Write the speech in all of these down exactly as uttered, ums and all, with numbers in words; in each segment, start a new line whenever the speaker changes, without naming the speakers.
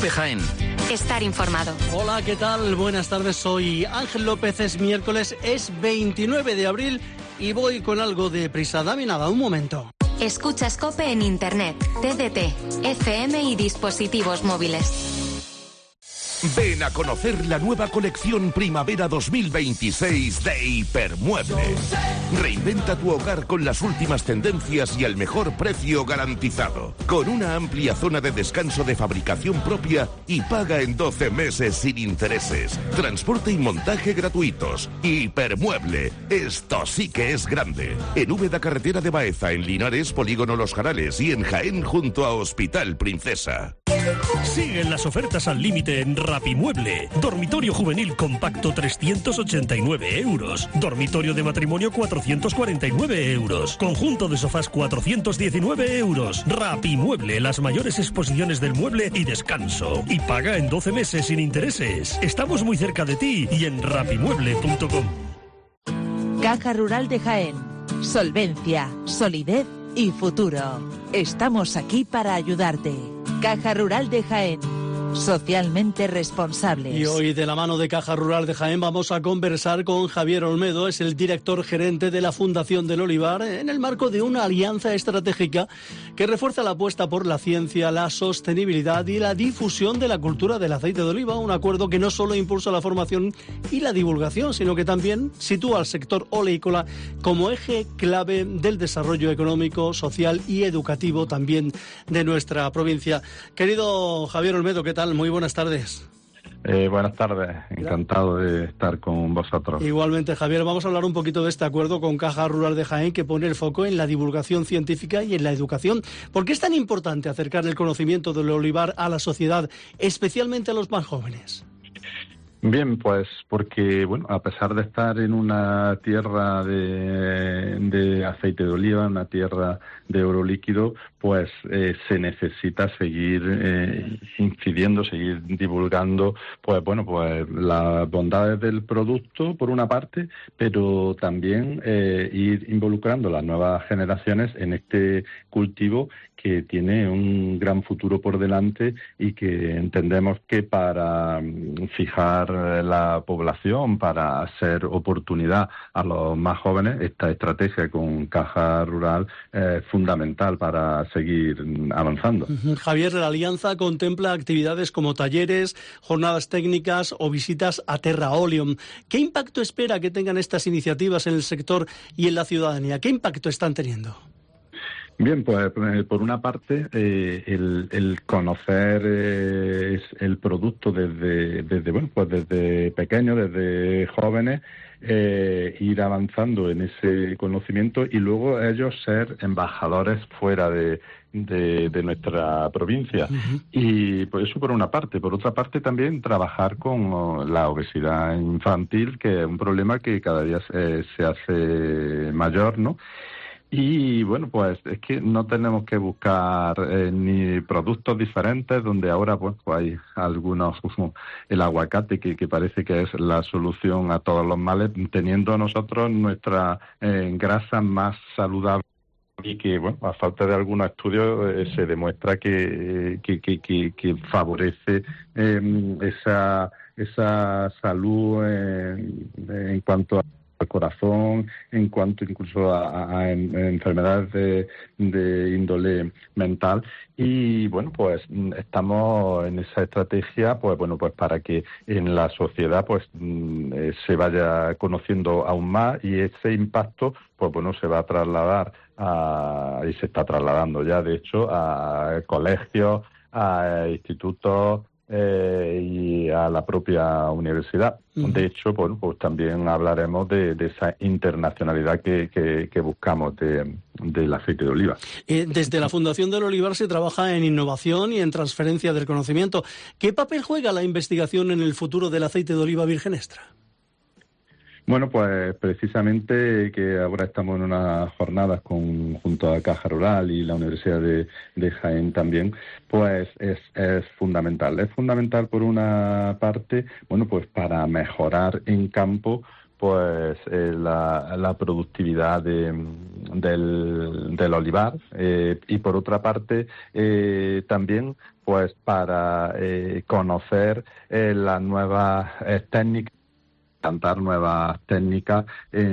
COPE Jaén.
Estar informado.
Hola, ¿qué tal? Buenas tardes, soy Ángel López, es miércoles, es veintinueve de abril y voy con algo de prisa. Dame nada, un momento.
Escuchas COPE en Internet, T D T, F M y dispositivos móviles.
Ven a conocer la nueva colección Primavera dos mil veintiséis de Hipermueble. Reinventa tu hogar con las últimas tendencias y el mejor precio garantizado. Con una amplia zona de descanso de fabricación propia y paga en doce meses sin intereses. Transporte y montaje gratuitos. Hipermueble. Esto sí que es grande. En Úbeda, carretera de Baeza, en Linares, Polígono Los Jarales y en Jaén junto a Hospital Princesa.
Siguen las ofertas al límite en Rapimueble. Dormitorio juvenil compacto trescientos ochenta y nueve euros. Dormitorio de matrimonio cuatrocientos cuarenta y nueve euros. Conjunto de sofás cuatrocientos diecinueve euros. Rapimueble, las mayores exposiciones del mueble y descanso. Y paga en doce meses sin intereses. Estamos muy cerca de ti y en rapimueble punto com.
Caja Rural de Jaén. Solvencia, solidez y futuro. Estamos aquí para ayudarte. Caja Rural de Jaén. Socialmente responsables.
Y hoy, de la mano de Caja Rural de Jaén, vamos a conversar con Javier Olmedo, es el director gerente de la Fundación del Olivar, en el marco de una alianza estratégica que refuerza la apuesta por la ciencia, la sostenibilidad y la difusión de la cultura del aceite de oliva. Un acuerdo que no solo impulsa la formación y la divulgación, sino que también sitúa al sector oleícola como eje clave del desarrollo económico, social y educativo también de nuestra provincia. Querido Javier Olmedo, ¿qué tal? Muy buenas tardes.
Eh, buenas tardes, encantado de estar con vosotros.
Igualmente, Javier, vamos a hablar un poquito de este acuerdo con Caja Rural de Jaén que pone el foco en la divulgación científica y en la educación. ¿Por qué es tan importante acercar el conocimiento del olivar a la sociedad, especialmente a los más jóvenes?
Bien, pues porque, bueno, a pesar de estar en una tierra de, de aceite de oliva, una tierra de oro líquido, pues eh, se necesita seguir eh, incidiendo, seguir divulgando, pues bueno, pues las bondades del producto, por una parte, pero también eh, ir involucrando las nuevas generaciones en este cultivo que tiene un gran futuro por delante y que entendemos que para fijar la población, para hacer oportunidad a los más jóvenes, esta estrategia con Caja Rural es fundamental para seguir avanzando.
Javier, la alianza contempla actividades como talleres, jornadas técnicas o visitas a Terra Oleum. ¿Qué impacto espera que tengan estas iniciativas en el sector y en la ciudadanía? ¿Qué impacto están teniendo?
Bien, pues por una parte eh, el, el conocer eh, el producto desde, desde bueno pues desde pequeños, desde jóvenes, eh, ir avanzando en ese conocimiento y luego ellos ser embajadores fuera de de, de nuestra provincia. Uh-huh. Y pues eso por una parte. Por otra parte también trabajar con la obesidad infantil, que es un problema que cada día se, se hace mayor, ¿no? Y bueno, pues es que no tenemos que buscar eh, ni productos diferentes, donde ahora pues, pues hay algunos, como el aguacate, que, que parece que es la solución a todos los males, teniendo nosotros nuestra eh, grasa más saludable. Y que, bueno, a falta de algunos estudios eh, se demuestra que, que, que, que, que favorece eh, esa, esa salud eh, en cuanto a al corazón, en cuanto incluso a, a, a enfermedades de, de índole mental. Y bueno, pues estamos en esa estrategia, pues bueno, pues para que en la sociedad pues se vaya conociendo aún más y ese impacto, pues bueno, se va a trasladar a, y se está trasladando ya, de hecho, a colegios, a institutos, Eh, y a la propia universidad. Uh-huh. De hecho, bueno, pues también hablaremos de, de esa internacionalidad que, que, que buscamos de, del aceite de oliva.
Eh, desde la Fundación del Olivar se trabaja en innovación y en transferencia del conocimiento. ¿Qué papel juega la investigación en el futuro del aceite de oliva virgen extra?
Bueno, pues precisamente que ahora estamos en unas jornadas con, junto a Caja Rural y la Universidad de, de Jaén también, pues es, es fundamental. Es fundamental por una parte, bueno, pues para mejorar en campo pues eh, la, la productividad de, del, del olivar eh, y por otra parte eh, también pues para eh, conocer eh, las nuevas eh, técnicas, plantar nuevas técnicas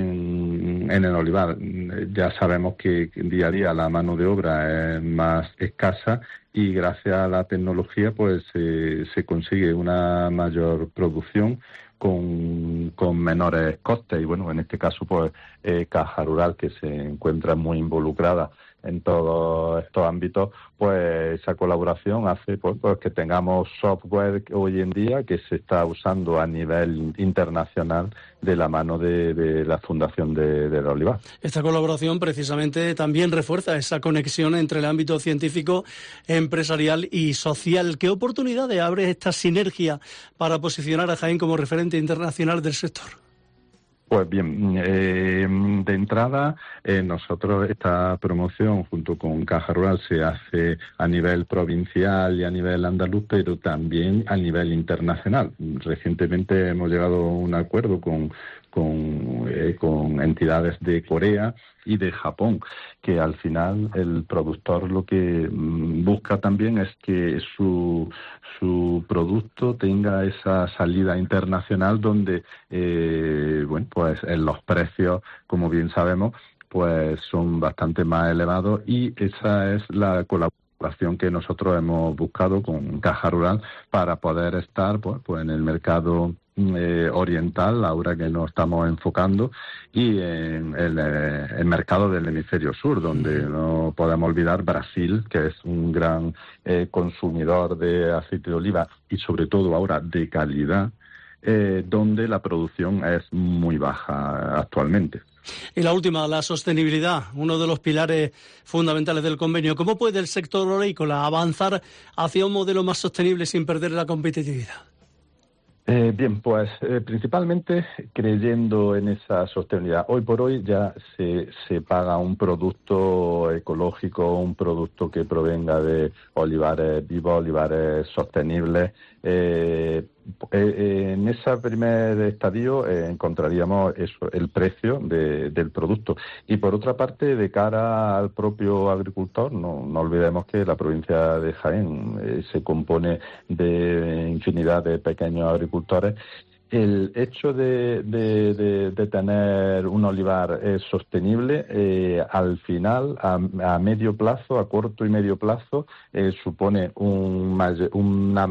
en, en el olivar. Ya sabemos que día a día la mano de obra es más escasa y gracias a la tecnología pues eh, se consigue una mayor producción con, con menores costes y bueno, en este caso pues eh, Caja Rural, que se encuentra muy involucrada en todos estos ámbitos, pues esa colaboración hace pues, pues que tengamos software hoy en día que se está usando a nivel internacional de la mano de, de la Fundación de, del Olivar.
Esta colaboración precisamente también refuerza esa conexión entre el ámbito científico, empresarial y social. ¿Qué oportunidades abre esta sinergia para posicionar a Jaén como referente internacional del sector?
Pues bien, eh, de entrada eh, nosotros esta promoción junto con Caja Rural se hace a nivel provincial y a nivel andaluz, pero también a nivel internacional. Recientemente hemos llegado a un acuerdo con con, eh, con entidades de Corea y de Japón, que al final el productor lo que busca también es que su su producto tenga esa salida internacional donde, eh, bueno, pues en los precios, como bien sabemos, pues son bastante más elevados y esa es la colaboración que nosotros hemos buscado con Caja Rural para poder estar pues, pues en el mercado Eh, oriental, ahora que nos estamos enfocando, y en el, eh, el mercado del hemisferio sur, donde no podemos olvidar Brasil, que es un gran eh, consumidor de aceite de oliva y sobre todo ahora de calidad, eh, donde la producción es muy baja actualmente.
Y la última, la sostenibilidad, uno de los pilares fundamentales del convenio. ¿Cómo puede el sector oleícola avanzar hacia un modelo más sostenible sin perder la competitividad?
Eh, bien, pues eh, principalmente creyendo en esa sostenibilidad. Hoy por hoy ya se, se paga un producto ecológico, un producto que provenga de olivares vivos, olivares sostenibles. Eh, eh, en ese primer estadio eh, encontraríamos eso, el precio de, del producto. Y por otra parte, de cara al propio agricultor, no, no olvidemos que la provincia de Jaén eh, se compone de infinidad de pequeños agricultores. El hecho de, de, de, de tener un olivar eh, sostenible, eh, al final, a, a medio plazo, a corto y medio plazo, eh, supone un may- una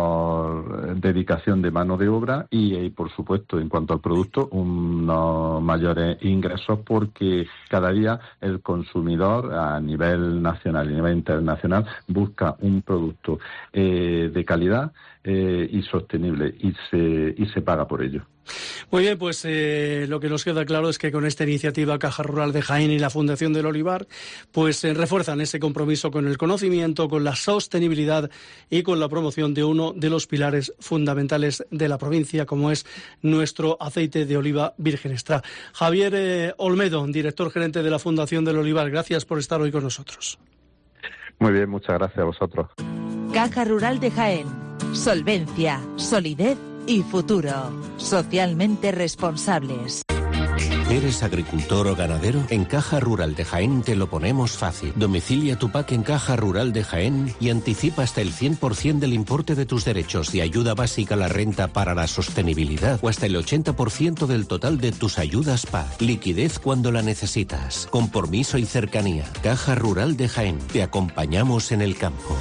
menor dedicación de mano de obra y, y, por supuesto, en cuanto al producto, unos mayores ingresos porque cada día el consumidor a nivel nacional y a nivel internacional busca un producto eh, de calidad Eh, y sostenible y se y se paga por ello.
Muy bien, pues eh, lo que nos queda claro es que con esta iniciativa Caja Rural de Jaén y la Fundación del Olivar pues eh, refuerzan ese compromiso con el conocimiento, con la sostenibilidad y con la promoción de uno de los pilares fundamentales de la provincia, como es nuestro aceite de oliva virgen extra. Javier eh, Olmedo, director gerente de la Fundación del Olivar, gracias por estar hoy con nosotros.
Muy bien, muchas gracias a vosotros.
Caja Rural de Jaén. Solvencia, solidez y futuro. Socialmente responsables.
¿Eres agricultor o ganadero? En Caja Rural de Jaén te lo ponemos fácil. Domicilia tu P A C en Caja Rural de Jaén y anticipa hasta el cien por ciento del importe de tus derechos de ayuda básica a la renta para la sostenibilidad o hasta el ochenta por ciento del total de tus ayudas P A C. Liquidez cuando la necesitas. Compromiso y cercanía. Caja Rural de Jaén. Te acompañamos en el campo.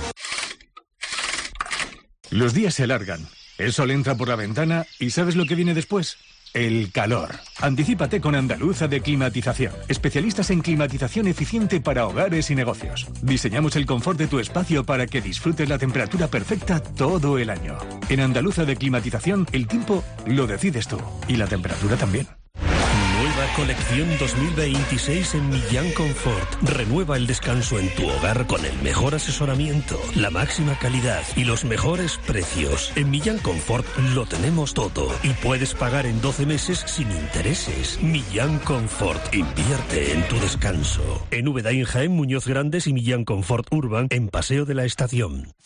Los días se alargan, el sol entra por la ventana y ¿sabes lo que viene después? El calor. Anticípate con Andaluza de Climatización. Especialistas en climatización eficiente para hogares y negocios. Diseñamos el confort de tu espacio para que disfrutes la temperatura perfecta todo el año. En Andaluza de Climatización, el tiempo lo decides tú. Y la temperatura también.
Nueva colección dos mil veintiséis en Millán Confort. Renueva el descanso en tu hogar con el mejor asesoramiento, la máxima calidad y los mejores precios. En Millán Confort lo tenemos todo y puedes pagar en doce meses sin intereses. Millán Confort. Invierte en tu descanso. En Úbeda, en Jaén, Muñoz Grandes y Millán Confort Urban en Paseo de la Estación.